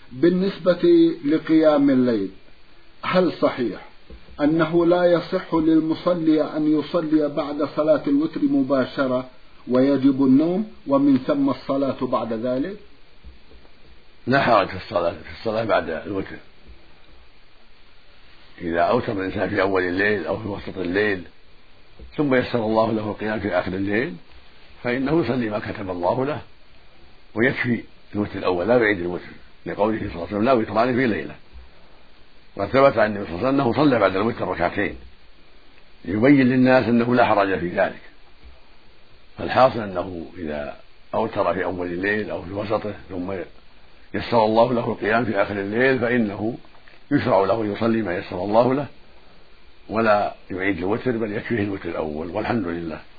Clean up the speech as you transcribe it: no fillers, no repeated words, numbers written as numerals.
بالنسبة لقيام الليل، هل صحيح أنه لا يصح للمصلي أن يصلي بعد صلاة الوتر مباشرة ويجب النوم ومن ثم الصلاة بعد ذلك؟ لا حرج في الصلاة بعد الوتر، إذا أوتر الإنسان في أول الليل أو في وسط الليل ثم يسر الله له القيام في آخر الليل فإنه يصلي ما كتب الله له ويكفي الوتر الأول، لا يعيد الوتر، لقوله صلى الله عليه وسلم لا وتران في ليلة. وقد ثبت عن النبي صلى الله عليه وسلم أنه صلى بعد الوتر ركعتين يبين للناس أنه لا حرج في ذلك. فالحاصل أنه إذا أوتر في أول الليل أو في وسطه ثم يسر الله له القيام في آخر الليل فإنه يشرع له يصلي ما يسر الله له ولا يعيد الوتر، بل يكفيه الوتر الأول، والحمد لله.